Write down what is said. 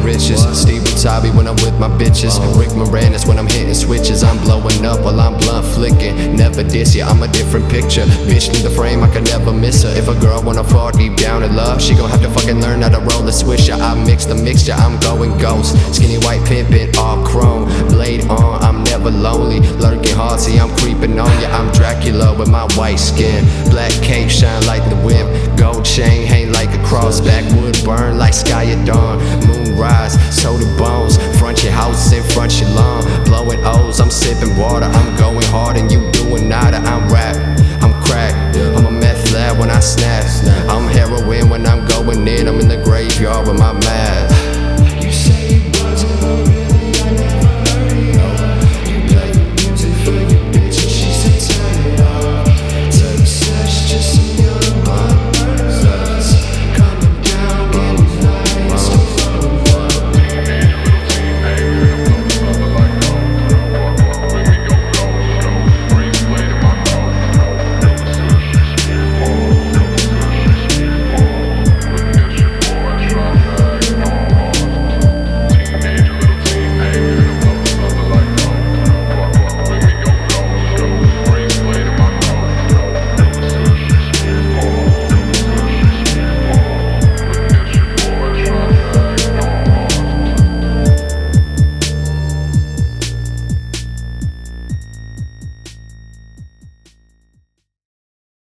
riches. Steve Tabi when I'm with my bitches. Rick Moranis when I'm hitting switches. I'm blowing up while I'm blunt flicking. Never diss ya, I'm a different picture. Bitch need the frame, I could never miss her. If a girl wanna fall deep down in love, she gon' have to fucking learn how to roll a swisher. I mix the mixture, I'm going ghost. Skinny white pimpin', all chrome. Blade on, I'm never lonely. Lurking hard, see I'm creeping on ya. I'm Dracula with my white skin. Black cape shine like the whip. Gold chain hang like a cross. Backwood burn like sky at dawn. Moon rise, soda bones. Front your house and front your lawn. Blowing O's, I'm sipping water. I'm going hard and you doing nada. I'm rap, I'm crack. I'm a meth lab when I snap. I'm heroin when I'm going in. I'm in the graveyard with my mask.